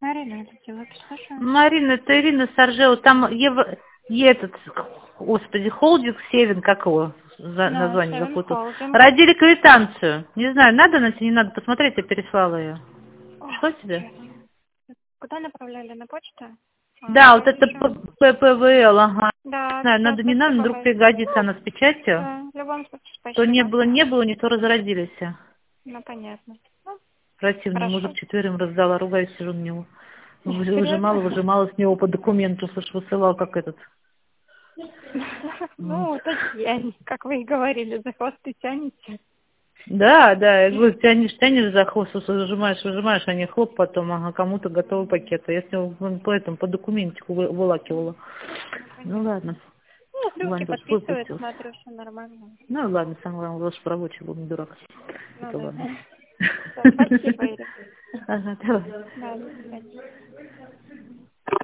Марина, это дело, слушаю. Марина, это Ирина Саржева. Там этот, господи, холдинг Севен, как его Да, название Seven запутал. Holding. Родили квитанцию. Не знаю, надо на тебе, не надо посмотреть, я переслала ее. Ох, Что тебе? честно. Куда направляли? На почту? Да, вот Я это вижу. ППВЛ, ага. Не Да, знаю, все, надо, не надо, спасибо вдруг большое. пригодится она с печатью. Да, в любом случае, То не спасибо. было, не то разродились. Ну, понятно. Ну, Противный мужик хорошо. четверым раздала, ругаюсь, сижу на него. Серьезно? Выжимала с него по документу, слышь, высылал, как этот. Вот. Ну, такие они, как вы и говорили, за хвост и тянете. Да, да, я говорю, тянешь за хвост, выжимаешь, а не хлоп потом, ага, кому-то готовый пакет. А я с него по этому, по документику вылакивала. Ну, Ну понятно. ладно, Ну, ссылки Вань тут подписывает, выпустился. смотрю, все нормально. Ну ладно, сам главное, лучше рабочий был, не дурак. Ну, Это да. ладно. Всё, спасибо, Ирина. Ага, давай. Да, до свидания.